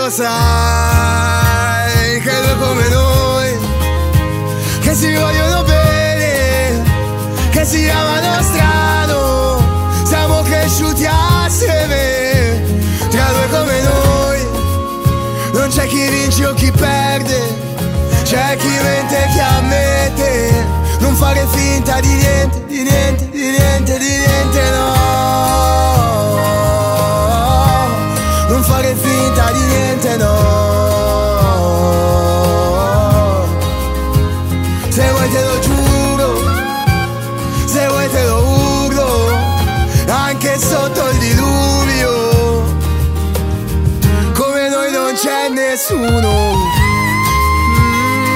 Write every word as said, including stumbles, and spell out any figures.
lo sai, che due come noi, che si vogliono bene, che si amano strano, siamo cresciuti assieme. Tra due come noi non c'è chi vince o chi perde, c'è chi mente, chi ammette. Non fare finta di niente, di niente, di niente, di niente, no. Non fare finta di niente, no. Se vuoi te lo giuro, se vuoi te lo urlo, anche sotto il diluvio. Come noi non c'è nessuno.